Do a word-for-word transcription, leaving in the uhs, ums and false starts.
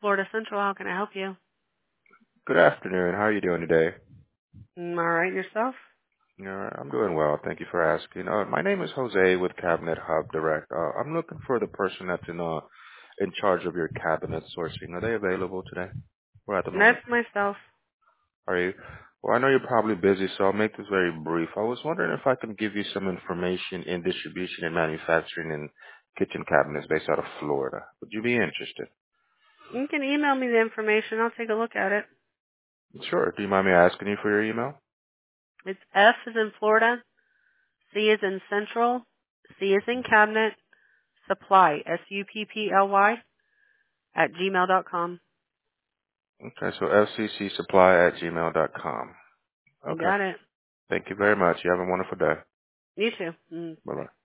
Florida Central, how can I help you? Good afternoon. How are you doing today? Mm, all right, yourself? You know, I'm doing well. Thank you for asking. Uh, my name is Jose with Cabinet Hub Direct. Uh, I'm looking for the person that's in uh in charge of your cabinet sourcing. Are they available today or at the That's moment? myself. Are you? Well, I know you're probably busy, so I'll make this very brief. I was wondering if I can give you some information in distribution and manufacturing in kitchen cabinets based out of Florida. Would you be interested? You can email me the information. I'll take a look at it. Sure. Do you mind me asking you for your email? It's F is in Florida, C is in Central, C is in Cabinet, Supply, S U P P L Y, at gmail dot com. Okay, so f c c supply at gmail dot com. You Okay. got it. Thank you very much. You have a wonderful day. You too. Mm, bye. Bye-bye.